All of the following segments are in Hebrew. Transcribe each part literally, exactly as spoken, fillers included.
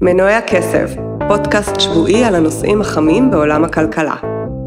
מנועי הכסף, פודקאסט שבועי על הנושאים החמים בעולם הכלכלה.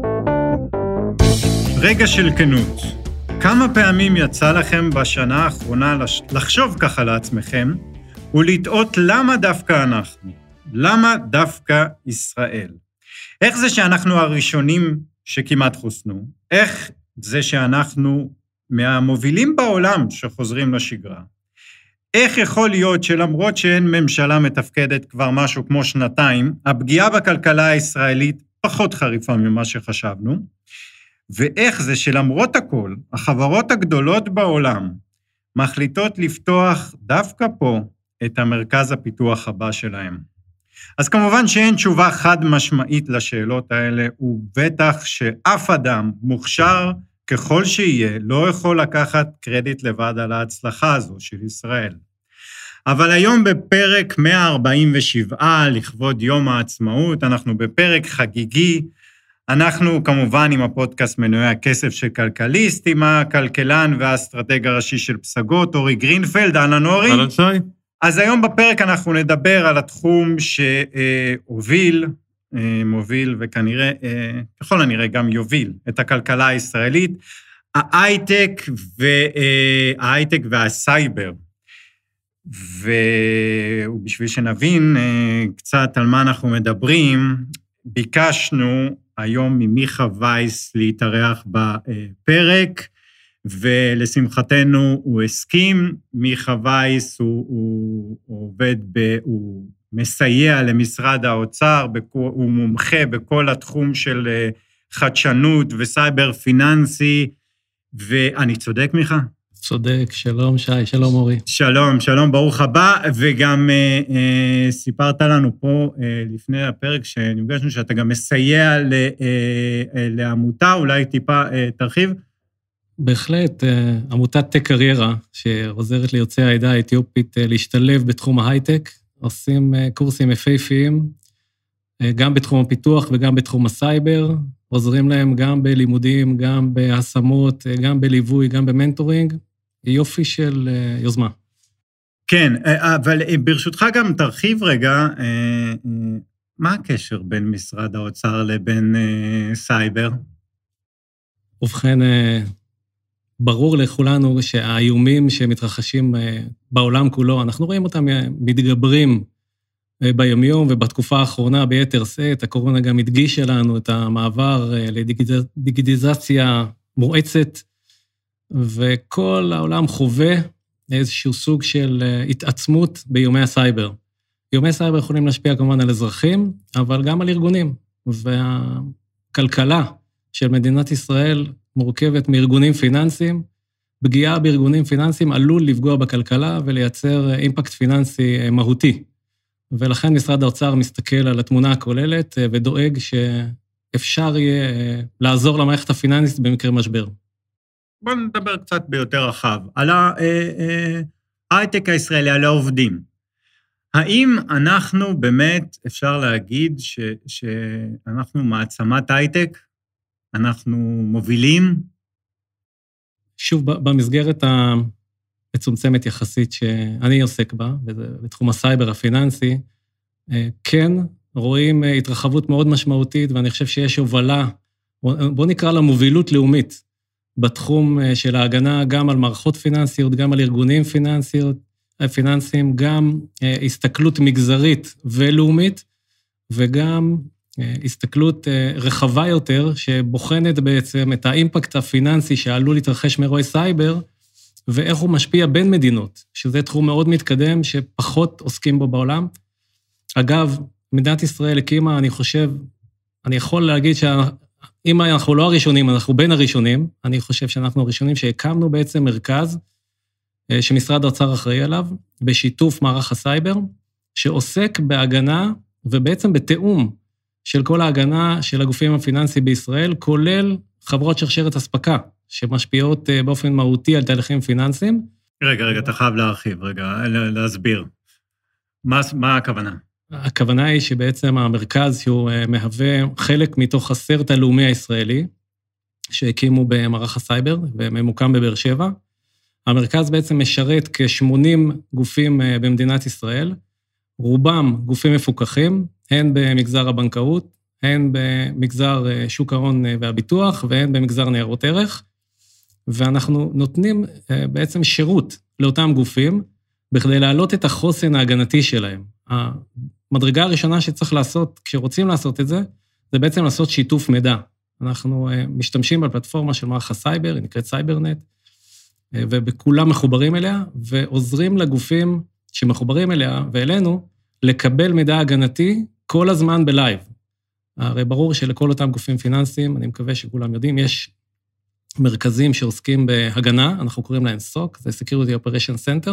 רגע של כנות. כמה פעמים יצא לכם בשנה האחרונה לחשוב ככה לעצמכם ולטעות למה דווקא אנחנו? למה דווקא ישראל? איך זה שאנחנו הראשונים שכמעט חוסנו? איך זה שאנחנו מהמובילים בעולם שחוזרים לשגרה? איך יכול להיות שלמרות שאין ממשלה מתפקדת כבר משהו כמו שנתיים, הפגיעה בכלכלה הישראלית פחות חריפה ממה שחשבנו? ואיך זה שלמרות הכל, החברות הגדולות בעולם מחליטות לפתוח דווקא פה את המרכז הפיתוח הבא שלהם? אז כמובן שאין תשובה חד משמעית לשאלות האלה, ובטח שאף אדם מוכשר ככל שיהיה, לא יכול לקחת קרדיט לבד על ההצלחה הזו של ישראל. אבל היום בפרק מאה ארבעים ושבע, לכבוד יום העצמאות, אנחנו בפרק חגיגי, אנחנו כמובן עם הפודקאסט מנועי הכסף של כלכליסט, עם הכלכלן והאסטרטג הראשי של פסגות, אורי גרינפלד. אהלן אורי. אהלן שי. אז היום בפרק אנחנו נדבר על התחום שהוביל, מוביל וכנראה, ככל הנראה גם יוביל את הכלכלה הישראלית, ההייטק וההייטק והסייבר. ובשביל שנבין קצת על מה אנחנו מדברים, ביקשנו היום ממיכה וייס להתארח בפרק, ולשמחתנו הוא הסכים. מיכה וייס הוא, הוא, הוא עובד, ב, הוא מסייע למשרד האוצר, הוא מומחה בכל התחום של חדשנות וסייבר פיננסי, ואני צודק מיכה? צודק, שלום שי, שלום אורי. שלום, שלום, ברוך הבא, וגם אה, אה, סיפרת לנו פה אה, לפני הפרק שנפגשנו, שאתה גם מסייע ל, אה, אה, לעמותה, אולי טיפה אה, תרחיב? בהחלט, אה, עמותת טק קריירה, שעוזרת ליוצאי העדה האתיופית אה, להשתלב בתחום ההייטק, עושים אה, קורסים יפהפיים, אה, גם בתחום הפיתוח וגם בתחום הסייבר, עוזרים להם גם בלימודים, גם בהשמות, אה, גם בליווי, גם במנטורינג, יופי של יוזמה. כן, אבל ברשותך גם תרחיב רגע, מה הקשר בין משרד האוצר לבין סייבר? ובכן, ברור לכולנו שהאיומים שמתרחשים בעולם כולו, אנחנו רואים אותם מתגברים ביומיום, ובתקופה האחרונה ביתר שאת, הקורונה גם הדגישה לנו את המעבר לדיגיטיזציה מואצת, וכל העולם חווה איזשהו סוג של התעצמות באיומי הסייבר. איומי הסייבר יכולים להשפיע כמובן על אזרחים, אבל גם על ארגונים. והכלכלה של מדינת ישראל מורכבת מארגונים פיננסיים, פגיעה בארגונים פיננסיים עלול לפגוע בכלכלה ולייצר אימפקט פיננסי מהותי. ולכן משרד האוצר מסתכל על התמונה הכוללת ודואג שאפשר יהיה לעזור למערכת הפיננסית במקרה משבר. בואו נדבר קצת ביותר רחב, על ההייטק הישראלי, על העובדים. האם אנחנו באמת, אפשר להגיד ש, שאנחנו מעצמת הייטק? אנחנו מובילים? שוב, במסגרת המצומצמת יחסית שאני עוסק בה, בתחום הסייבר הפיננסי, כן רואים התרחבות מאוד משמעותית, ואני חושב שיש הובלה, בואו נקרא לה מובילות לאומית, בתחום של ההגנה גם על מערכות פיננסיות, גם על ארגונים פיננסיות, פיננסיים, גם הסתכלות מגזרית ולאומית, וגם הסתכלות רחבה יותר, שבוחנת בעצם את האימפקט הפיננסי שעלול להתרחש מאירועי סייבר, ואיך הוא משפיע בין מדינות, שזה תחום מאוד מתקדם, שפחות עוסקים בו בעולם. אגב, מדינת ישראל הקימה, אני חושב, אני יכול להגיד שה... אם אנחנו לא הראשונים, אנחנו בין הראשונים, אני חושב שאנחנו הראשונים שהקמנו בעצם מרכז שמשרד האוצר אחראי עליו, בשיתוף מערך הסייבר, שעוסק בהגנה ובעצם בתאום של כל ההגנה של הגופים הפיננסיים בישראל, כולל חברות שרשרת אספקה, שמשפיעות באופן מהותי על תהליכים פיננסיים. רגע, רגע, אתה חייב להרחיב, רגע, להסביר. מה, מה הכוונה? הכוונה היא שבעצם המרכז שהוא מהווה חלק מתוך הסרט הלאומי הישראלי, שהקימו במערך הסייבר וממוקם בבאר שבע. המרכז בעצם משרת כ-שמונים גופים במדינת ישראל, רובם גופים מפוקחים, הן במגזר הבנקאות, הן במגזר שוק ההון והביטוח, והן במגזר ניירות ערך, ואנחנו נותנים בעצם שירות לאותם גופים, בכדי להעלות את החוסן ההגנתי שלהם. המדרגה הראשונה שצריך לעשות, כשרוצים לעשות את זה, זה בעצם לעשות שיתוף מידע. אנחנו משתמשים בפלטפורמה של מערך הסייבר, היא נקראת סייברנט, ובכולם מחוברים אליה, ועוזרים לגופים שמחוברים אליה ואלינו, לקבל מידע הגנתי כל הזמן בלייב. הרי ברור שלכל אותם גופים פיננסיים, אני מקווה שכולם יודעים, יש מרכזים שעוסקים בהגנה, אנחנו קוראים להם סוק, זה Security Operation Center,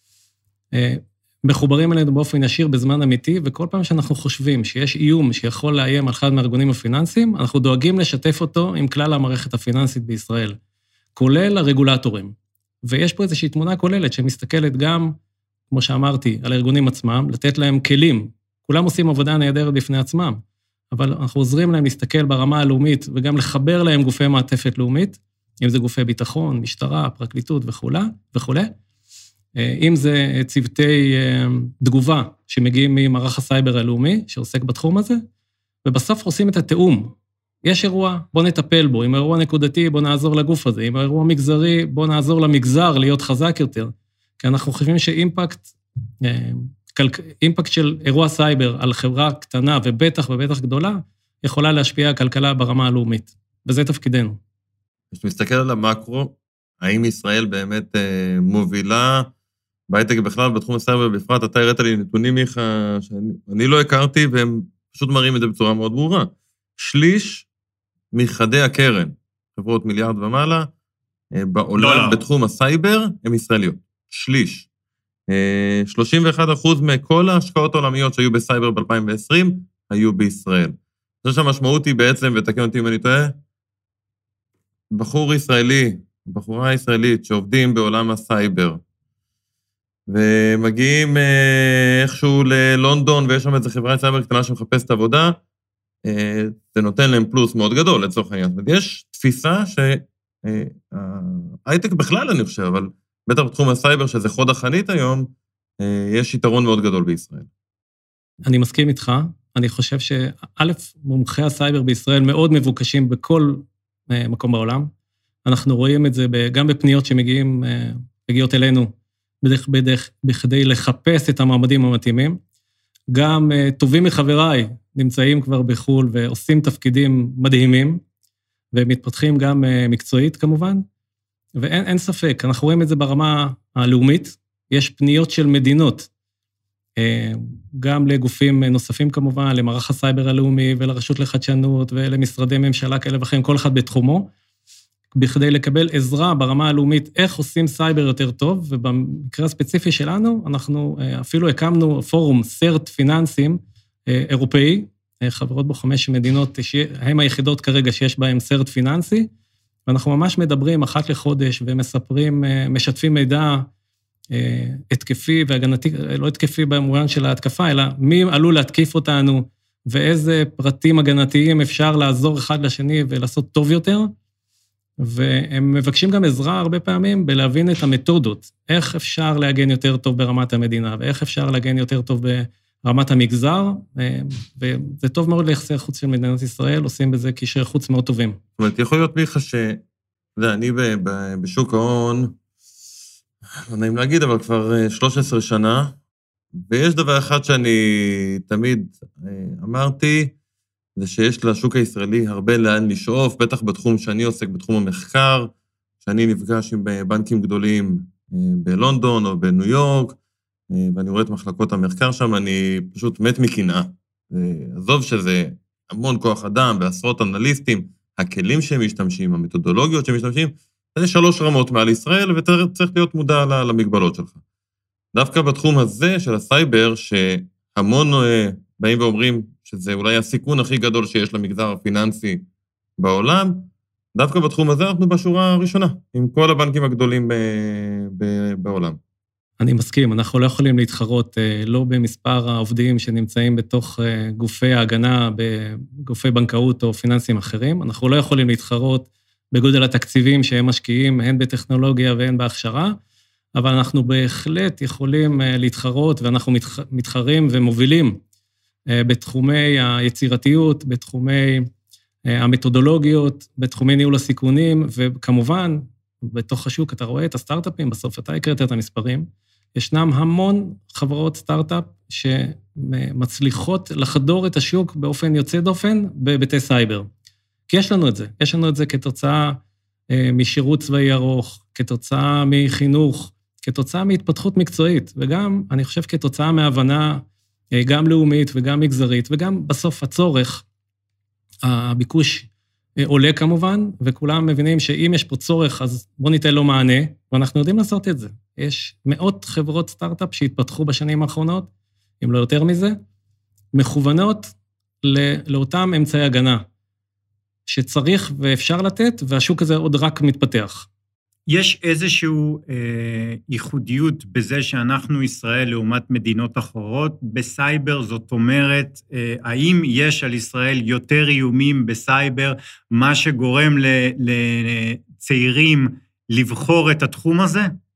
מחוברים אלינו באופן ישיר בזמן אמיתי, וכל פעם שאנחנו חושבים שיש איום שיכול לאיים על אחד מהארגונים הפיננסיים, אנחנו דואגים לשתף אותו עם כלל המערכת הפיננסית בישראל, כולל הרגולטורים. ויש פה איזושהי תמונה כוללת שמסתכלת גם, כמו שאמרתי, על הארגונים עצמם, לתת להם כלים. כולם עושים עבודה נהדרת בפני עצמם, אבל אנחנו עוזרים להם להסתכל ברמה הלאומית, וגם לחבר להם גופי מעטפת לאומית, אם זה גופי ביטחון, משטרה, פרקליטות וכו' וכו'. אם זה צוותי תגובה שמגיעים ממערך הסייבר הלאומי, שעוסק בתחום הזה, ובסוף עושים את התאום. יש אירוע, בוא נטפל בו. אם האירוע נקודתי, בוא נעזור לגוף הזה. אם האירוע מגזרי, בוא נעזור למגזר להיות חזק יותר. כי אנחנו חושבים שאימפקט, אימפקט של אירוע סייבר על חברה קטנה ובטח ובטח גדולה, יכולה להשפיע על כלכלה ברמה הלאומית. וזה תפקידנו. כשמסתכל על המקרו, האם ישראל באמת מובילה בהייטק בכלל, בתחום הסייבר בפרט, אתה הראת לי נתונים מיכה שאני לא הכרתי, והם פשוט מראים את זה בצורה מאוד ברורה. שליש מחדי הקרן, חברות מיליארד ומעלה, בעולם בתחום הסייבר, הם ישראליות. שליש. שלושים ואחד אחוז מכל ההשקעות העולמיות שהיו בסייבר ב-אלפיים ועשרים, היו בישראל. אני חושב שהמשמעות היא בעצם, ותקן אותי אם אני טועה, בחור ישראלי, בחורה ישראלית שעובדים בעולם הסייבר, ומגיעים איכשהו ללונדון, ויש שם איזו חברה סייבר קטנה שמחפשת עבודה, זה נותן להם פלוס מאוד גדול לצורך העניין. יש תפיסה שההייטק בכלל אני חושב, אבל בטח בתחום הסייבר, שזה חוד החנית היום, יש יתרון מאוד גדול בישראל. אני מסכים איתך, אני חושב שא', מומחי הסייבר בישראל מאוד מבוקשים בכל מקום בעולם. אנחנו רואים את זה גם בפניות שמגיעים, מגיעות אלינו, בדרך, בדרך, בכדי לחפש את המעמדים המתאימים. גם טובים מחבריי נמצאים כבר בחול ועושים תפקידים מדהימים, ומתפתחים גם מקצועית כמובן, ואין אין ספק, אנחנו רואים את זה ברמה הלאומית, יש פניות של מדינות, גם לגופים נוספים כמובן, למערך הסייבר הלאומי ולרשות לחדשנות ולמשרדי ממשלה כאלה וכן, כל אחד בתחומו, בכדי לקבל עזרה ברמה הלאומית, איך עושים סייבר יותר טוב, ובמקרה הספציפי שלנו, אנחנו אפילו הקמנו פורום סרט פיננסים אירופאי, חברות בו חמש מדינות, הם היחידות כרגע שיש בהם סרט פיננסי, ואנחנו ממש מדברים אחת לחודש, ומספרים, משתפים מידע התקפי והגנתי, לא התקפי במובן של ההתקפה, אלא מי עלול להתקיף אותנו, ואיזה פרטים הגנתיים אפשר לעזור אחד לשני ולעשות טוב יותר, והם מבקשים גם עזרה הרבה פעמים בלהבין את המתודות, איך אפשר להגן יותר טוב ברמת המדינה, ואיך אפשר להגן יותר טוב ברמת המגזר, וזה טוב מאוד ליחסי החוץ של מדינת ישראל, עושים בזה קשרי חוץ מאוד טובים. זאת אומרת, יכול להיות מיכה ש... אני בשוק ההון, לא נעים להגיד, אבל כבר שלוש עשרה שנה, ויש דבר אחד שאני תמיד אמרתי, זה שיש לשוק הישראלי הרבה לאן לשאוף, בטח בתחום שאני עוסק, בתחום המחקר, שאני נפגש עם בנקים גדולים בלונדון או בניו יורק, ואני רואה את מחלקות המחקר שם, אני פשוט מת מקנאה. עזוב שזה המון כוח אדם, בעשרות אנליסטים, הכלים שהם משתמשים, המתודולוגיות שהם משתמשים, זה שלוש רמות מעל ישראל, וצריך להיות מודע למגבלות שלך. דווקא בתחום הזה של הסייבר, שהמון באים ואומרים שזה אולי הסיכון הכי גדול שיש למגזר הפיננסי בעולם, דווקא בתחום הזה אנחנו בשורה הראשונה, עם כל הבנקים הגדולים בעולם. אני מסכים, אנחנו לא יכולים להתחרות לא במספר העובדים שנמצאים בתוך גופי ההגנה, בגופי בנקאות או פיננסים אחרים, אנחנו לא יכולים להתחרות בגודל התקציבים שהם משקיעים, הן בטכנולוגיה והן בהכשרה, אבל אנחנו בהחלט יכולים להתחרות, ואנחנו מתחרים ומובילים בתחומי היצירתיות, בתחומי המתודולוגיות, בתחומי ניהול הסיכונים, וכמובן, בתוך השוק אתה רואה את הסטארט-אפים, בסוף אתה הקראת את המספרים, ישנם המון חברות סטארט-אפ שמצליחות לחדור את השוק באופן יוצא דופן בביתי סייבר. כי יש לנו את זה, יש לנו את זה כתוצאה משירות צבאי ארוך, כתוצאה מחינוך, כתוצאה מהתפתחות מקצועית, וגם, אני חושב, כתוצאה מהבנה גם לאומית וגם מגזרית, וגם בסוף הצורך, הביקוש עולה כמובן, וכולם מבינים שאם יש פה צורך, אז בוא ניתן לו מענה, ואנחנו יודעים לעשות את זה. יש מאות חברות סטארט-אפ שהתפתחו בשנים האחרונות, אם לא יותר מזה, מכוונות לאותם אמצעי הגנה, שצריך ואפשר לתת, והשוק הזה עוד רק מתפתח. יש איזושהי אה, ייחודיות בזה שאנחנו ישראל לעומת מדינות אחרות בסייבר, זאת אומרת, אה, האם יש על ישראל יותר איומים בסייבר, מה שגורם לצעירים לבחור את התחום הזה?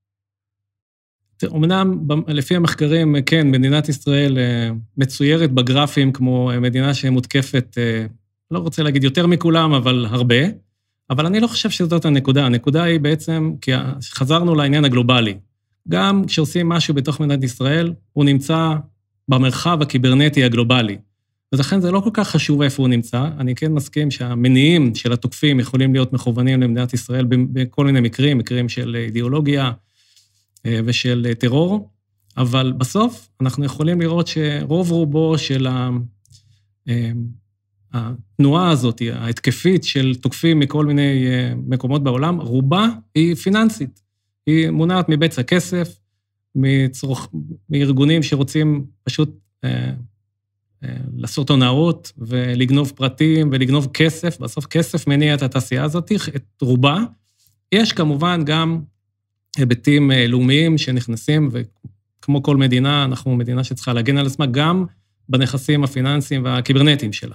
אמנם, לפי המחקרים, כן, מדינת ישראל מצוירת בגרפים כמו מדינה שמותקפת, לא רוצה להגיד יותר מכולם, אבל הרבה, אבל אני לא חושב שזאת הנקודה. הנקודה היא בעצם, כי חזרנו לעניין הגלובלי. גם כשעושים משהו בתוך מדינת ישראל, הוא נמצא במרחב הקיברנטי הגלובלי. אז לכן זה לא כל כך חשוב איפה הוא נמצא. אני כן מסכים שהמניעים של התוקפים יכולים להיות מכוונים למדינת ישראל בכל מיני מקרים, מקרים של אידיאולוגיה ושל טרור, אבל בסוף אנחנו יכולים לראות שרוב רובו של התנועה הזאת, ההתקפית של תוקפים מכל מיני מקומות בעולם, רובה היא פיננסית. היא מונעת מבצע כסף, מצרוך, מארגונים שרוצים פשוט אה, אה, לעשות הונאות ולגנוב פרטים ולגנוב כסף. בסוף כסף מניע את התעשייה הזאת, את רובה. יש כמובן גם היבטים לאומיים שנכנסים, וכמו כל מדינה, אנחנו מדינה שצריכה להגן על עצמה, גם בנכסים הפיננסיים והקיברנטיים שלה.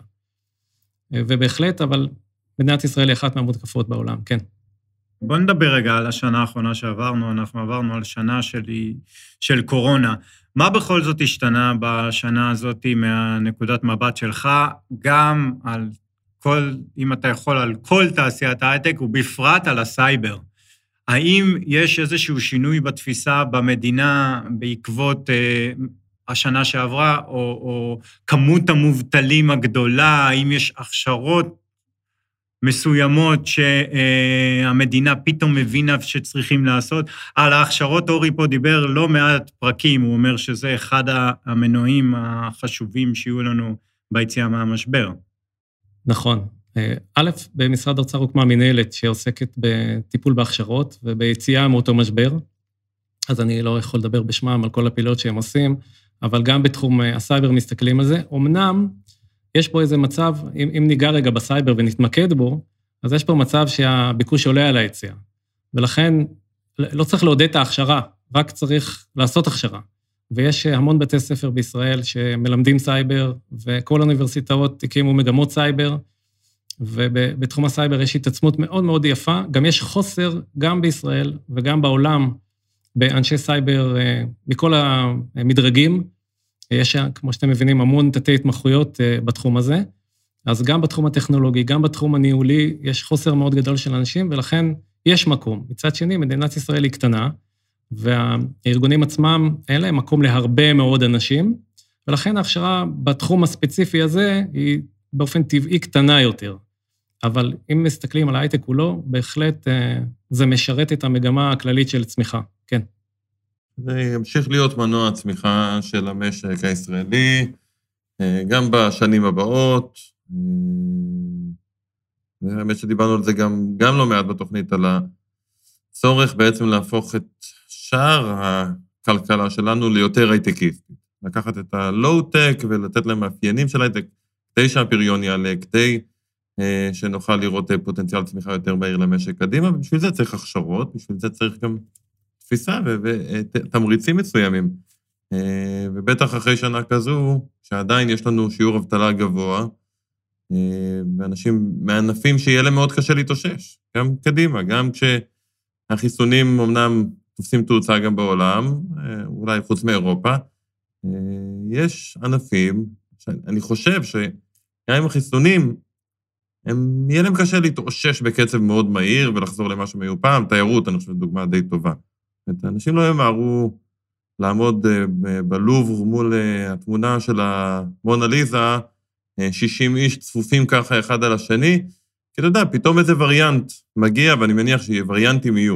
ובהחלט, אבל מדינת ישראל היא אחת מהמותקפות בעולם, כן. בוא נדבר רגע על השנה האחרונה שעברנו, אנחנו עברנו על שנה של, של קורונה. מה בכל זאת השתנה בשנה הזאת מהנקודת מבט שלך, גם על כל, אם אתה יכול, על כל תעשיית ההייטק, ובפרט על הסייבר? האם יש איזשהו שינוי בתפיסה במדינה בעקבות אה, השנה שעברה, או, או כמות המובטלים הגדולה, האם יש הכשרות מסוימות שהמדינה פתאום מבינה שצריכים לעשות? על ההכשרות אורי פה דיבר לא מעט פרקים, הוא אומר שזה אחד המנועים החשובים שיהיו לנו ביציאה מהמשבר. נכון. א', במשרד האוצר הוקמה מנהלת שעוסקת בטיפול בהכשרות וביציאה מאותו משבר, אז אני לא יכול לדבר בשמם על כל הפעילות שהם עושים, אבל גם בתחום הסייבר מסתכלים על זה. אמנם יש פה איזה מצב, אם, אם ניגע רגע בסייבר ונתמקד בו, אז יש פה מצב שהביקוש עולה על היציאה, ולכן לא צריך לעודד את ההכשרה, רק צריך לעשות הכשרה. ויש המון בתי ספר בישראל שמלמדים סייבר, וכל האוניברסיטאות הקימו מגמות סייבר, ובתחום הסייבר יש התעצמות מאוד מאוד יפה, גם יש חוסר גם בישראל וגם בעולם, באנשי סייבר מכל המדרגים, יש, כמו שאתם מבינים, המון תתי התמחויות בתחום הזה, אז גם בתחום הטכנולוגי, גם בתחום הניהולי, יש חוסר מאוד גדול של אנשים, ולכן יש מקום. מצד שני, מדינת ישראל היא קטנה, והארגונים עצמם, אין להם מקום להרבה מאוד אנשים, ולכן ההכשרה בתחום הספציפי הזה, היא באופן טבעי קטנה יותר. אבל אם מסתכלים על ההייטק כולו, בהחלט זה משרת את המגמה הכללית של צמיחה, כן. זה ימשיך להיות מנוע הצמיחה של המשק הישראלי, גם בשנים הבאות, והאמת שדיברנו על זה גם, גם לא מעט בתוכנית, על הצורך בעצם להפוך את שאר הכלכלה שלנו ליותר הייטקיסטית. לקחת את הלואו-טק ולתת להם מאפיינים של הייטק, כדי שהפריון יעלה, כדי שנוכל לראות פוטנציאל צמיחה יותר מהיר למשק קדימה, ובשביל זה צריך הכשרות, בשביל זה צריך גם תפיסה ותמריצים מסוימים. ובטח אחרי שנה כזו, שעדיין יש לנו שיעור אבטלה גבוה, ואנשים מענפים שיהיה להם מאוד קשה להתאושש, גם קדימה, גם כשהחיסונים אמנם תופסים תאוצה גם בעולם, אולי חוץ מאירופה. יש ענפים, שאני חושב שגם עם החיסונים, הם, יהיה להם קשה להתאושש בקצב מאוד מהיר ולחזור למה שהם היו פעם. תיירות, אני חושב, דוגמה די טובה. האנשים לא ימהרו לעמוד בלובר מול התמונה של המונליזה, שישים איש צפופים ככה אחד על השני, כי אתה יודע, פתאום איזה וריאנט מגיע, ואני מניח שוריאנטים יהיו.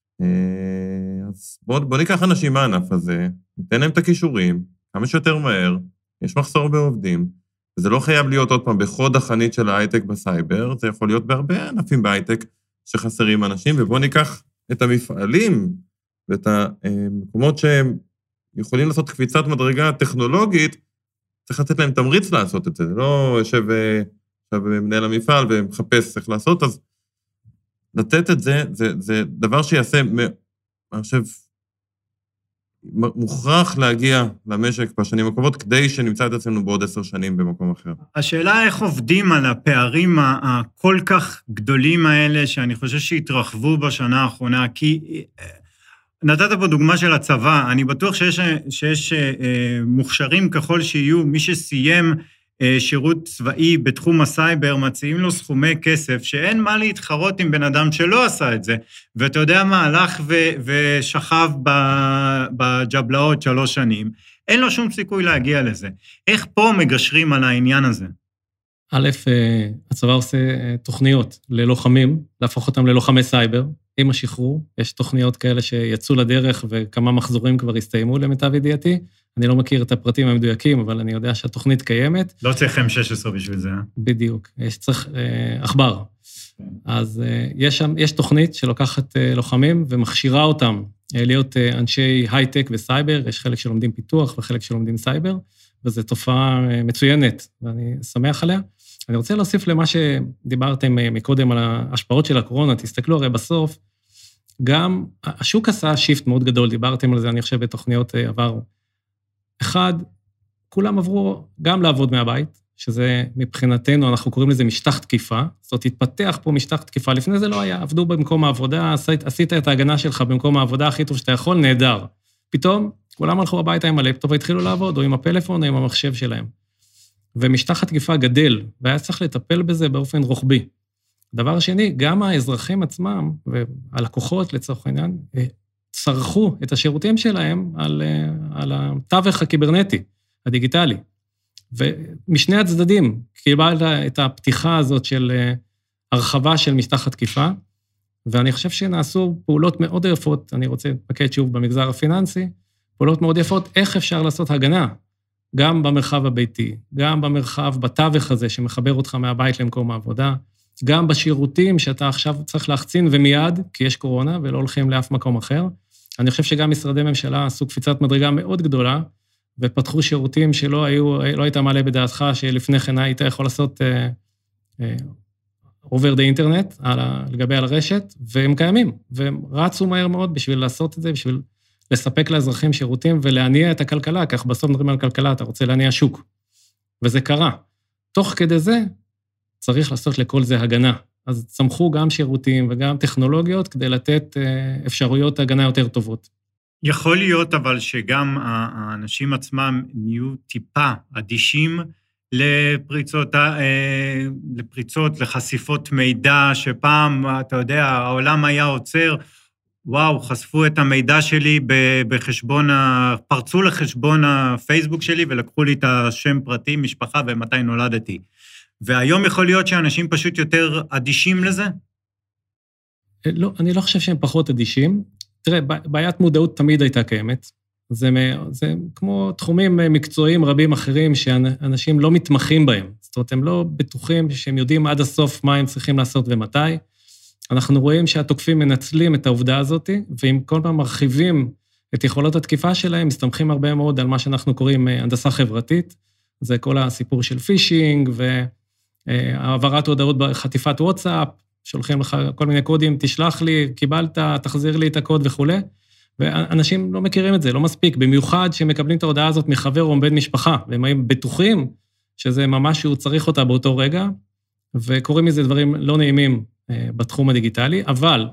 אז בוא, בוא ניקח אנשים מהענף הזה, ניתן להם את הכישורים, כמה שיותר מהר, יש מחסור בעובדים, וזה לא חייב להיות עוד פעם בחוד החנית של ההייטק בסייבר, זה יכול להיות בהרבה ענפים בהייטק שחסרים אנשים, ובוא ניקח את המפעלים, ואת המקומות שהם יכולים לעשות קפיצת מדרגה טכנולוגית, צריך לתת להם תמריץ לעשות את זה, זה לא יושב מנהל המפעל ומחפש איך לעשות, אז לתת את זה, זה, זה דבר שיעשה, אני חושב, מוכרח להגיע למשק בשנים הקרובות, כדי שנמצא את עצמנו בעוד עשר שנים במקום אחר. השאלה איך עובדים על הפערים הכל כך גדולים האלה, שאני חושב שהתרחבו בשנה האחרונה, כי נתת פה דוגמה של הצבא, אני בטוח שיש, שיש מוכשרים ככל שיהיו, מי שסיים שירות צבאי בתחום הסייבר, מציעים לו סכומי כסף, שאין מה להתחרות עם בן אדם שלא עשה את זה, ואתה יודע מה, הלך ו- ושכב בג'בלאות שלוש שנים, אין לו שום סיכוי להגיע לזה. איך פה מגשרים על העניין הזה? א', הצבא עושה תוכניות ללוחמים, להפוך אותם ללוחמי סייבר, עם השחרור, יש תוכניות כאלה שיצאו לדרך, וכמה מחזורים כבר הסתיימו למיטב ידיעתי, אני לא מכיר את הפרטים המדויקים, אבל אני יודע שהתוכנית קיימת. לא צריך אם שש עשרה בשביל זה. בדיוק, יש צריך אכבר. אז יש שם, יש תוכנית שלוקחת לוחמים ומכשירה אותם להיות אנשי הייטק וסייבר, יש חלק שלומדים פיתוח וחלק שלומדים סייבר, וזו תופעה מצוינת, ואני שמח עליה. אני רוצה להוסיף למה שדיברתם מקודם על ההשפעות של הקורונה, תסתכלו הרי בסוף, גם השוק עשה שיפט מאוד גדול, דיברתם על זה, אני חושב, בתוכניות עבר. אחד, כולם עברו גם לעבוד מהבית, שזה מבחינתנו, אנחנו קוראים לזה משטח תקיפה, זאת אומרת, התפתח פה משטח תקיפה, לפני זה לא היה, עבדו במקום העבודה, עשית, עשית את ההגנה שלך במקום העבודה הכי טוב שאתה יכול, נהדר. פתאום, כולם הלכו הביתה עם הלפטופ, והתחילו לעבוד, או עם הפלאפון, או עם המחשב שלהם. ומשטח התקיפה גדל, והיה צריך לטפל בזה באופן רוחבי. דבר שני, גם האזרחים עצמם, והלקוחות לצורך העניין, צרכו את השירותים שלהם על, על התווך הקיברנטי, הדיגיטלי. ומשני הצדדים, קיבלת את הפתיחה הזאת של הרחבה של משטח התקיפה, ואני חושב שנעשו פעולות מאוד יפות, אני רוצה להתמקד שוב במגזר הפיננסי, פעולות מאוד יפות, איך אפשר לעשות הגנה, גם במרחב הביתי, גם במרחב, בתווך הזה שמחבר אותך מהבית למקום העבודה, גם בשירותים שאתה עכשיו צריך להחצין ומיד, כי יש קורונה ולא הולכים לאף מקום אחר. אני חושב שגם משרדי ממשלה עשו קפיצת מדרגה מאוד גדולה, ופתחו שירותים שלא היו, לא היית מעלה בדעתך, שלפני כן היית יכול לעשות עובר די אינטרנט, לגבי על הרשת, והם קיימים, והם רצו מהר מאוד בשביל לעשות את זה, בשביל לספק לאזרחים שירותים ולהניע את הכלכלה, כך בסוף מדברים על כלכלה, אתה רוצה להניע שוק. וזה קרה. תוך כדי זה, צריך לעשות לכל זה הגנה. אז צמחו גם שירותים וגם טכנולוגיות, כדי לתת אפשרויות הגנה יותר טובות. יכול להיות אבל שגם האנשים עצמם נהיו טיפה אדישים לפריצות, לפריצות, לחשיפות מידע, שפעם, אתה יודע, העולם היה עוצר, וואו, חשפו את המידע שלי בחשבון, פרצו לחשבון הפייסבוק שלי, ולקחו לי את השם פרטי, משפחה ומתי נולדתי. והיום יכול להיות שאנשים פשוט יותר אדישים לזה? לא, אני לא חושב שהם פחות אדישים. תראה, בעיית מודעות תמיד הייתה קיימת. זה, זה כמו תחומים מקצועיים רבים אחרים שאנשים לא מתמחים בהם. זאת אומרת, הם לא בטוחים שהם יודעים עד הסוף מה הם צריכים לעשות ומתי. אנחנו רואים שהתוקפים מנצלים את העובדה הזאת, ואם כל פעם מרחיבים את יכולות התקיפה שלהם, מסתמכים הרבה מאוד על מה שאנחנו קוראים הנדסה חברתית. זה כל הסיפור של פישינג, והעברת הודעות בחטיפת וואטסאפ, שולחים לך כל מיני קודים, תשלח לי, קיבלת, תחזיר לי את הקוד וכו'. ואנשים לא מכירים את זה, לא מספיק, במיוחד שמקבלים את ההודעה הזאת מחבר או מבן משפחה, והם היו בטוחים שזה ממש שהוא צריך אותה באותו רגע, וקוראים מזה דברים לא נעימים בתחום הדיגיטלי, אבל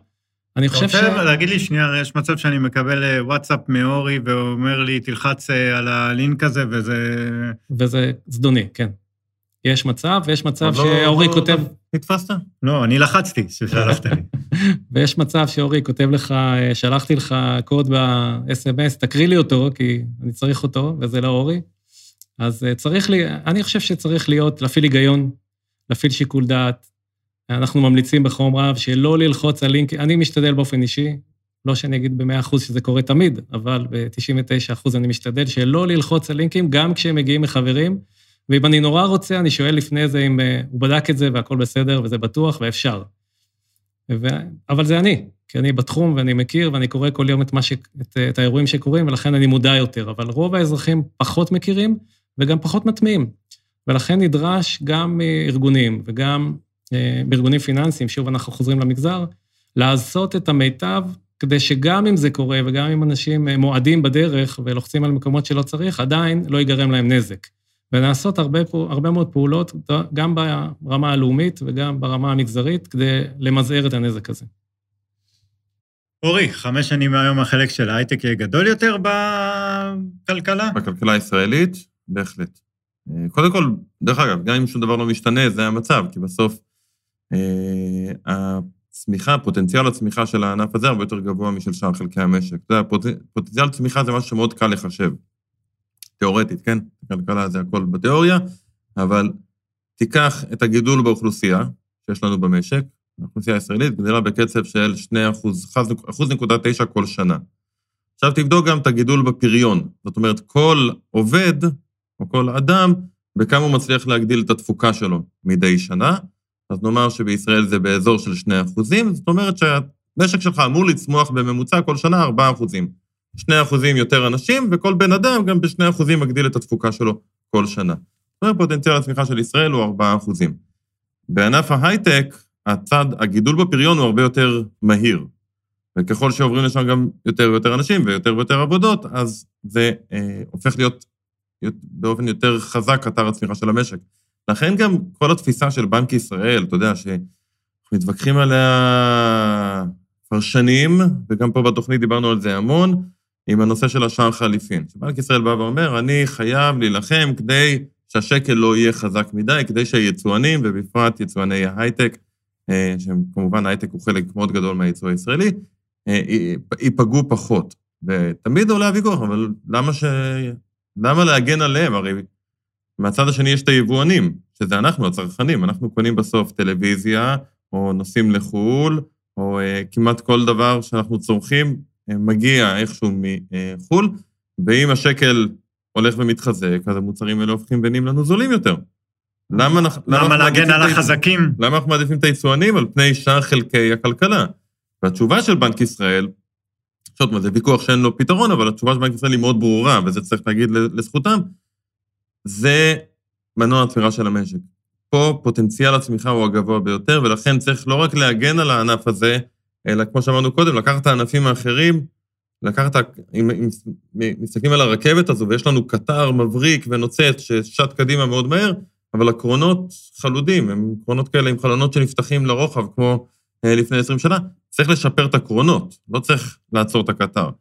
אני חושב ש... אתה רוצה להגיד לי שנייה, יש מצב שאני מקבל וואטסאפ מאורי, ואומר לי, תלחץ על הלינק הזה, וזה... וזה זדוני, כן. יש מצב, ויש מצב לא, שאורי לא, כותב... נתפסת? לא, אני לחצתי ששלחת לי. ויש מצב שאורי כותב לך, שלחתי לך קוד ב-אס אם אס, תקריא לי אותו, כי אני צריך אותו, וזה לא אורי. אז צריך לי, אני חושב שצריך להיות, להפעיל היגיון, להפעיל שיקול דעת. אנחנו ממליצים בחום רב שלא ללחוץ על לינק, אני משתדל באופן אישי, לא שאני אגיד ב-מאה אחוז שזה קורה תמיד, אבל ב-תשעים ותשעה אחוז אני משתדל שלא ללחוץ על לינקים, גם כשהם מגיעים מחברים, ואם אני נורא רוצה, אני שואל לפני זה אם הוא בדק את זה והכל בסדר, וזה בטוח ואפשר. ו... אבל זה אני, כי אני בתחום ואני מכיר, ואני קורא כל יום את, ש... את, את האירועים שקורים, ולכן אני מודע יותר, אבל רוב האזרחים פחות מכירים, וגם פחות מטמיעים. ולכן נדרש גם מארגונים, וגם אה, בארגונים פיננסיים, שוב אנחנו חוזרים למגזר, לעשות את המיטב, כדי שגם אם זה קורה, וגם אם אנשים מועדים בדרך, ולוחצים על מקומות שלא צריך, עדיין לא ייגרם להם נזק. ונעשות הרבה, הרבה מאוד פעולות, גם ברמה הלאומית וגם ברמה המגזרית, כדי למזער את הנזק הזה. אורי, חמש שנים מהיום החלק של ההייטק יהיה גדול יותר בכלכלה? בכלכלה הישראלית, בהחלט. קודם כל, דרך אגב, גם אם שום דבר לא משתנה, זה המצב, כי בסוף הצמיחה, פוטנציאל הצמיחה של הענף הזה הרבה יותר גבוה משל שאר חלקי המשק. פוטנציאל צמיחה זה משהו שמאוד קל לחשב. תיאורטית, כן? כלכלה זה הכל בתיאוריה, אבל תיקח את הגידול באוכלוסייה שיש לנו במשק, האוכלוסייה הישראלית גדלה בקצב של שני אחוז, אחוז נקודה תשע כל שנה. עכשיו תבדוק גם את הגידול בפריון, זאת אומרת, כל עובד או כל אדם, בכמה הוא מצליח להגדיל את התפוקה שלו מדי שנה, אז נאמר שבישראל זה באזור של שני אחוזים, זאת אומרת שהמשק שלך אמור לצמוח בממוצע כל שנה ארבעה אחוזים. שני אחוזים יותר אנשים, וכל בן אדם גם בשני אחוזים מגדיל את התפוקה שלו כל שנה. זאת אומרת, פוטנציאל הצמיחה של ישראל הוא ארבעה אחוזים. בענף ההייטק, הצד, הגידול בפריון הוא הרבה יותר מהיר. וככל שעוברים לשם גם יותר ויותר אנשים ויותר ויותר עבודות, אז זה אה, הופך להיות באופן יותר חזק אתר הצמיחה של המשק. לכן גם כל התפיסה של בנק ישראל, אתה יודע, שמתווכחים עליה כבר שנים, וגם פה בתוכנית דיברנו על זה המון, עם הנושא של השער חליפין. שבנק ישראל בא ואומר, אני חייב להילחם כדי שהשקל לא יהיה חזק מדי, כדי שהיצואנים, ובפרט יצואני ההייטק, שכמובן ההייטק הוא חלק מאוד גדול מהיצוא הישראלי, ייפגעו פחות. ותמיד עולה הוויכוח, אבל למה ש... למה להגן עליהם? הרי מהצד השני יש את היבואנים, שזה אנחנו, הצרכנים, אנחנו קונים בסוף טלוויזיה, או נוסעים לחול, או כמעט כל דבר שאנחנו צורכים, מגיע איכשהו מחול, ואם השקל הולך ומתחזק, אז המוצרים האלה הופכים ונהיים לנו זולים יותר. למה, למה להגן על החזקים? למה אנחנו מעדיפים את היצואנים על פני שאר חלקי הכלכלה? והתשובה של בנק ישראל, שוב, זה ויכוח שאין לו פתרון, אבל התשובה של בנק ישראל היא מאוד ברורה, וזה צריך להגיד לזכותם, זה מנוע הצמיחה של המשק. פה פוטנציאל הצמיחה הוא הגבוה ביותר, ולכן צריך לא רק להגן על הענף הזה, אלא כמו שאמרנו קודם, לקחת את הענפים האחרים, לקחת, אם, אם מסתכלים על הרכבת הזו, ויש לנו קטר מבריק ונוצץ ששט קדימה מאוד מהר, אבל הקרונות חלודים, הם קרונות כאלה עם חלונות שנפתחים לרוחב, כמו לפני עשרים שנה, צריך לשפר את הקרונות, לא צריך לעצור את הקטר.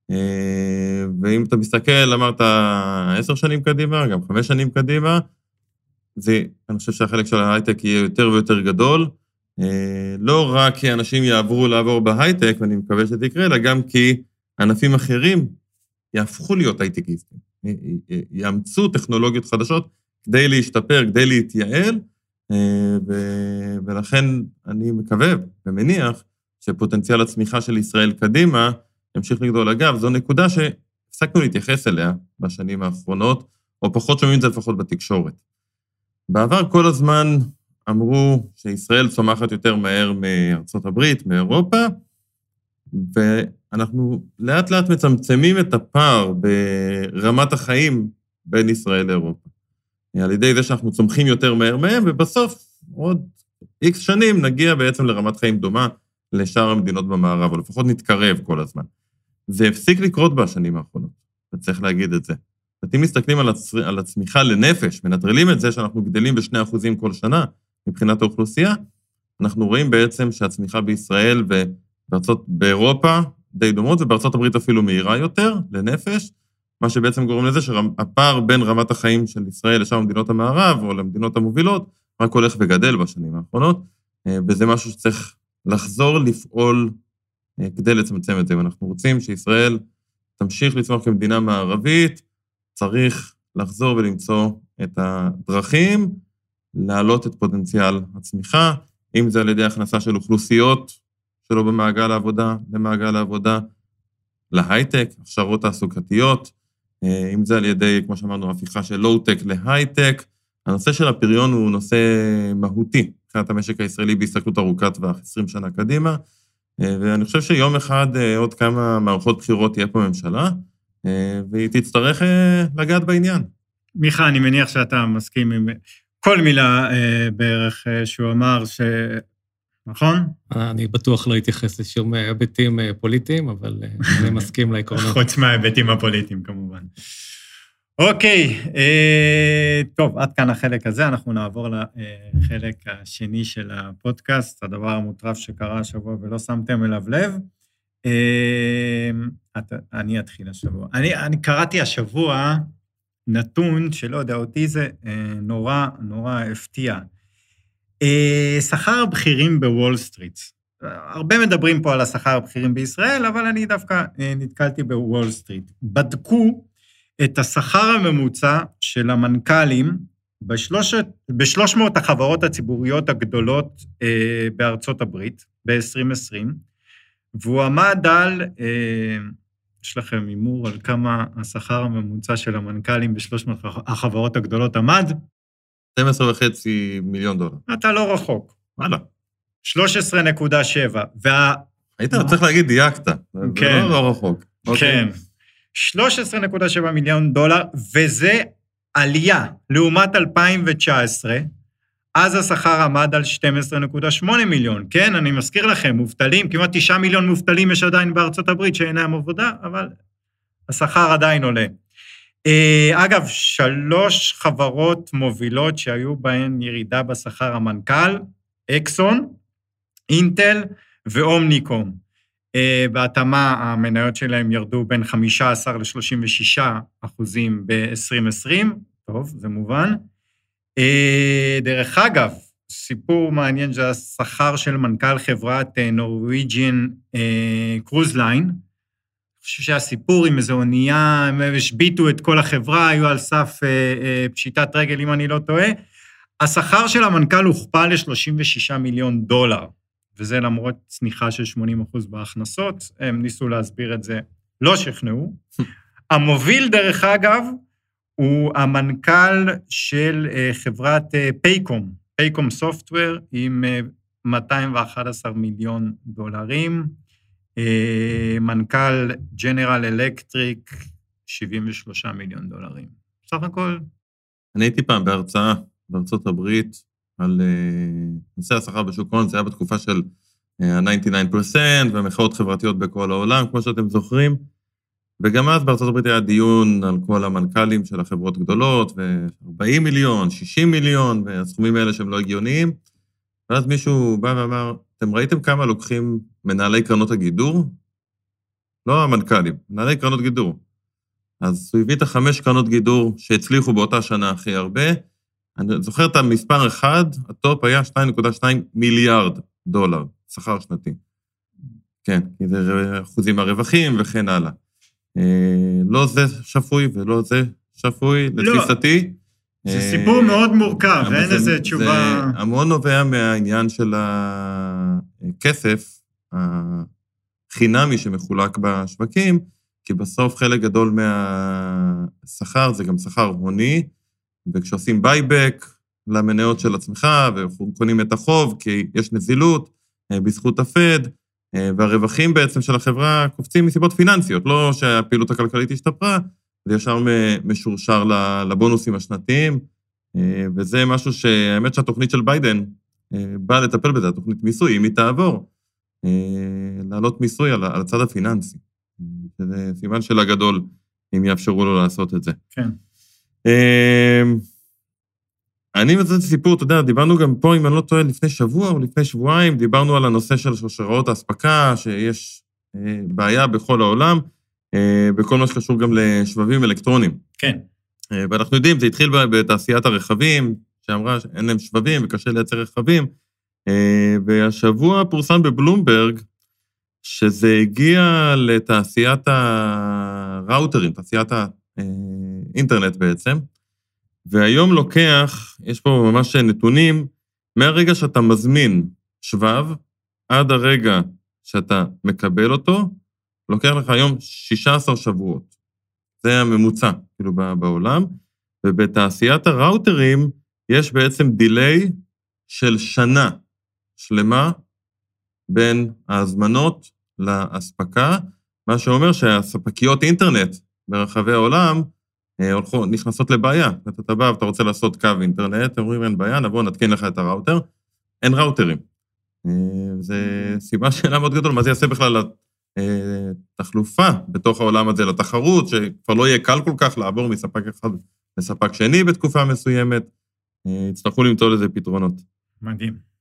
ואם אתה מסתכל, אמרת עשר שנים קדימה, גם חמש שנים קדימה, זה, אני חושב שהחלק של ההייטק יהיה יותר ויותר גדול, לא רק כי אנשים יעברו לעבור בהייטק, ואני מקווה שזה יקרה, אלא גם כי ענפים אחרים יהפכו להיות הייטקיסטים, יאמצו טכנולוגיות חדשות כדי להשתפר, כדי להתייעל, ולכן אני מקווה ומניח שפוטנציאל הצמיחה של ישראל קדימה ימשיך לגדול. אגב, זו נקודה שהפסקנו להתייחס אליה בשנים האחרונות, או פחות שומעים את זה לפחות בתקשורת. בעבר כל הזמן אמרו שישראל צומחת יותר מהר מארצות הברית, מאירופה, ואנחנו לאט לאט מצמצמים את הפער ברמת החיים בין ישראל לאירופה. על ידי זה שאנחנו צומחים יותר מהר מהם, ובסוף עוד איקס שנים נגיע בעצם לרמת חיים דומה לשאר המדינות במערב, או לפחות נתקרב כל הזמן. זה הפסיק לקרות בשנים האחרונות, וצריך להגיד את זה. אם מסתכלים על, הצ... על הצמיחה לנפש, מנטרלים את זה שאנחנו גדלים בשני אחוזים כל שנה, מבחינת האוכלוסייה, אנחנו רואים בעצם שהצמיחה בישראל בארצות, באירופה די דומות, ובארצות הברית אפילו מהירה יותר, לנפש, מה שבעצם גורם לזה שהפער בין רמת החיים של ישראל לשאר מדינות המערב, או למדינות המובילות, רק הולך וגדל בשנים האחרונות, וזה משהו שצריך לחזור לפעול כדי לצמצם את זה, ואנחנו רוצים שישראל תמשיך לצמוח כמדינה מערבית, צריך לחזור ולמצוא את הדרכים, להעלות את פוטנציאל הצמיחה, אם זה על ידי הכנסה של אוכלוסיות שלא במעגל העבודה, למעגל העבודה, להייטק, הכשרות תעסוקתיות, אם זה על ידי, כמו שאמרנו, הפיכה של לואו-טק להייטק, הנושא של הפריון הוא נושא מהותי, מבחינת המשק הישראלי בהסתכלות ארוכת טווח, עשרים שנה קדימה, ואני חושב שיום אחד עוד כמה מערכות בחירות תהיה פה ממשלה, והיא תצטרך לגעת בעניין. מיכה, אני מניח שאתה מסכים עם כל מילה בערך שהוא אמר, ש... נכון? אני בטוח לא אתייחס לשום היבטים פוליטיים, אבל אני מסכים לעקרונות. חוץ מההיבטים הפוליטיים, כמובן. אוקיי, טוב, עד כאן החלק הזה, אנחנו נעבור לחלק השני של הפודקאסט, הדבר המוטרף שקרה השבוע ולא שמתם אליו לב. אני אתחיל השבוע. אני, אני קראתי השבוע נתון שלא יודע, אותי זה נורא, נורא הפתיע. שכר הבכירים בוול סטריט. הרבה מדברים פה על השכר הבכירים בישראל, אבל אני דווקא נתקלתי בוול סטריט. בדקו את השכר הממוצע של המנכ"לים בשלושת, בשלוש מאות החברות הציבוריות הגדולות אה, בארצות הברית, ב-עשרים עשרים, והוא עמד על, אה, יש לכם אימור על כמה השכר הממוצע של המנכ"לים בשלוש מאות החברות הגדולות עמד? שתים עשרה וחצי מיליון דולר. אתה לא רחוק. וואלה. שלוש עשרה נקודה שבע. וה... היית צריך להגיד דייקת. כן. זה לא, לא רחוק. כן. שלוש עשרה נקודה שבע מיליון דולר, וזה עלייה לעומת אלפיים תשע עשרה, אז השכר עמד על שתים עשרה נקודה שמונה מיליון, כן, אני מזכיר לכם, מובטלים, כמעט תשעה מיליון מובטלים יש עדיין בארצות הברית שאין להם עבודה, אבל השכר עדיין עולה. אגב, שלוש חברות מובילות שהיו בהן ירידה בשכר המנכ"ל, אקסון, אינטל ואומניקום. בהתאמה המניות שלהם ירדו בין חמישה עשר ל-שלושים ושישה אחוזים ב-עשרים עשרים, טוב, זה מובן. דרך אגב, סיפור מעניין זה השכר של מנכ"ל חברת נורוויג'ין קרוז ליין, אני חושב שהסיפור עם איזו אונייה, הם השביטו את כל החברה, היו על סף פשיטת רגל אם אני לא טועה, השכר של המנכ"ל הוכפל ל-שלושים ושישה מיליון דולר, וזה למרות צניחה של שמונים אחוז בהכנסות, הם ניסו להסביר את זה, לא שכנעו. המוביל, דרך אגב, הוא המנכ"ל של חברת פייקום, פייקום סופטוור, עם מאתיים ואחד עשר מיליון דולרים, מנכ"ל ג'נרל אלקטריק, שבעים ושלושה מיליון דולרים. בסך הכל... אני הייתי פעם בהרצאה בארצות הברית, על נושא השכר בשוק ההון, זה היה בתקופה של ה-תשעים ותשע אחוז, ומחאות חברתיות בכל העולם, כמו שאתם זוכרים, וגם אז בארצות הברית היה דיון על כל המנכ"לים של החברות גדולות, ו-ארבעים מיליון, שישים מיליון, והסכומים האלה שהם לא הגיוניים, ואז מישהו בא ואמר, אתם ראיתם כמה לוקחים מנהלי קרנות הגידור? לא המנכ"לים, מנהלי קרנות גידור. אז הוא הביא את החמש קרנות גידור שהצליחו באותה שנה הכי הרבה, אני זוכר את המספר אחד, הטופ היה שתיים נקודה שתיים מיליארד דולר, שכר שנתי. כן, כי זה אחוזים מהרווחים וכן הלאה. לא זה שפוי ולא זה שפוי, לתפיסתי. זה סיפור מאוד מורכב, אין איזה תשובה... זה המון נובע מהעניין של הכסף החינמי שמחולק בשווקים, כי בסוף חלק גדול מהשכר זה גם שכר הוני, וכשעושים בייבק למניות של עצמך, וקונים את החוב, כי יש נזילות בזכות הפד, והרווחים בעצם של החברה קופצים מסיבות פיננסיות, לא שהפעילות הכלכלית השתפרה, זה ישר משורשר לבונוסים השנתיים, וזה משהו שהאמת שהתוכנית של ביידן באה לטפל בזה, התוכנית מיסוי, אם היא תעבור, לעלות מיסוי על הצד הפיננסי. זה סימן של הגדול, אם יאפשרו לו לעשות את זה. כן. אני מצאתי סיפור, אתה יודע, דיברנו גם פה, אם אני לא טועה, לפני שבוע או לפני שבועיים, דיברנו על הנושא של שרשראות האספקה, שיש אה, בעיה בכל העולם, אה, בכל מה שקשור גם לשבבים אלקטרונים. כן. אה, ואנחנו יודעים, זה התחיל בתעשיית הרכבים, שאמרה שאין להם שבבים וקשה לייצר רכבים, אה, והשבוע פורסם בבלומברג, שזה הגיע לתעשיית הראוטרים, תעשיית האינטרנט בעצם, והיום לוקח, יש פה ממש נתונים, מהרגע שאתה מזמין שבב, עד הרגע שאתה מקבל אותו, לוקח לך היום שישה עשר שבועות. זה הממוצע, כאילו, בעולם, ובתעשיית הראוטרים, יש בעצם דיליי של שנה שלמה, בין ההזמנות להספקה, מה שאומר שהספקיות אינטרנט ברחבי העולם, הולכו, נכנסות לבעיה. אתה בא ואתה רוצה לעשות קו אינטרנט, הם אומרים אין בעיה, נבוא נתקין לך את הראוטר, אין ראוטרים. זה סיבה שאלה מאוד גדול, מה זה יעשה בכלל לתחלופה בתוך העולם הזה, לתחרות, שכבר לא יהיה קל כל כך לעבור מספק אחד לספק שני בתקופה מסוימת, יצטרכו למצוא לזה פתרונות. מדהים.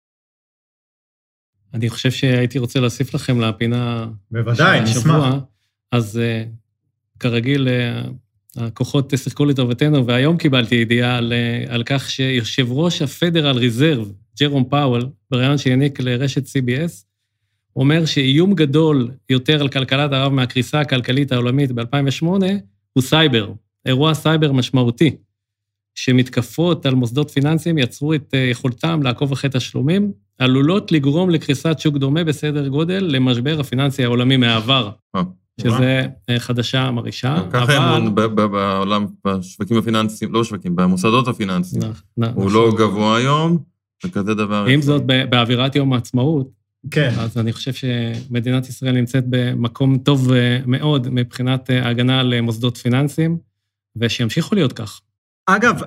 אני חושב שהייתי רוצה להוסיף לכם לפינה... בוודאי, נשמח. אז כרגיל, הכוחות שיחקו לטובתנו, והיום קיבלתי ידיעה על, על כך שיושב ראש הפדרל ריזרב, ג'רום פאוול, בריאיון שהעניק לרשת סי בי אס, אומר שאיום גדול יותר על כלכלת ערב מהקריסה הכלכלית העולמית ב-אלפיים ושמונה, הוא סייבר, אירוע סייבר משמעותי, שמתקפות על מוסדות פיננסיים יצרו את יכולתם לעקוב אחרי תשלומים, עלולות לגרום לקריסת שוק דומה בסדר גודל למשבר הפיננסי העולמי מהעבר, שזה חדשה מרעישה. ככה אמון בעולם, בשווקים הפיננסיים, לא בשווקים, במוסדות הפיננסיים, הוא לא גבוה היום, וכזה דבר... אם זאת באווירת יום העצמאות, כן. אז אני חושב שמדינת ישראל נמצאת במקום טוב מאוד מבחינת ההגנה על מוסדות פיננסיים, ושימשיכו להיות כך. אגב,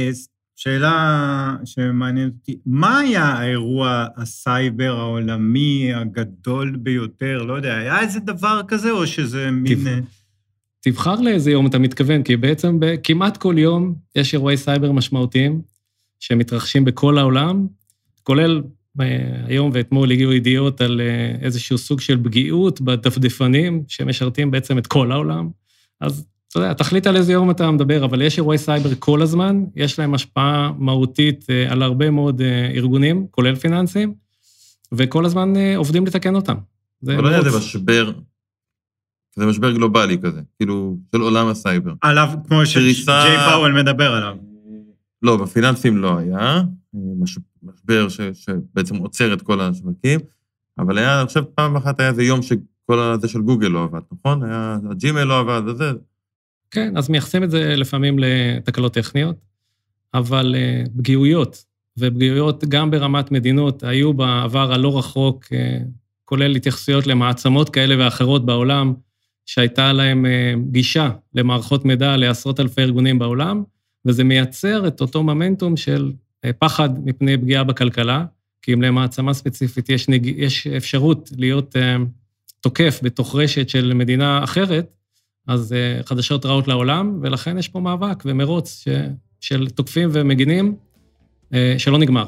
שאלה שמעניינת אותי, מה היה האירוע הסייבר העולמי הגדול ביותר? לא יודע, היה איזה דבר כזה, או שזה מין... תבחר לאיזה יום אתה מתכוון, כי בעצם כמעט כל יום יש אירועי סייבר משמעותיים, שמתרחשים בכל העולם, כולל היום ואתמול הגיעו ידיעות על איזשהו סוג של פגיעות בדפדפנים, שמשרתים בעצם את כל העולם. אז אתה יודע, תחליט על איזה יום אתה מדבר, אבל יש אירועי סייבר כל הזמן, יש להם השפעה מהותית על הרבה מאוד ארגונים, כולל פיננסיים, וכל הזמן עובדים לתקן אותם. אבל לא היה זה משבר, זה משבר גלובלי כזה, כאילו, של עולם הסייבר. עליו, כמו שג'יי פאוול מדבר עליו. לא, בפיננסים לא היה, משבר שבעצם עוצר את כל השווקים, אבל היה, אני חושב, פעם אחת היה איזה יום שכל הזה של גוגל לא עבד, נכון? היה, הג'ימייל לא עבד, וזה... כן, אז מייחסים את זה לפעמים לתקלות טכניות, אבל פגיעויות, ופגיעויות גם ברמת מדינות, היו בעבר הלא רחוק, כולל התייחסויות למעצמות כאלה ואחרות בעולם, שהייתה להם גישה למערכות מידע לעשרות אלפי ארגונים בעולם, וזה מייצר את אותו מומנטום של פחד מפני פגיעה בכלכלה, כי אם למעצמה ספציפית יש, נג... יש אפשרות להיות תוקף בתוך רשת של מדינה אחרת, אז חדשות רעות לעולם, ולכן יש פה מאבק ומרוץ ש... של תוקפים ומגינים שלא נגמר.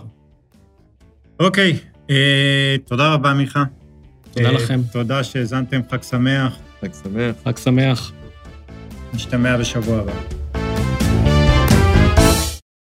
אוקיי, תודה רבה מיכה. תודה לכם. תודה שהזנתם, חג שמח. חג שמח. חג שמח. נשתמע בשבוע הבא.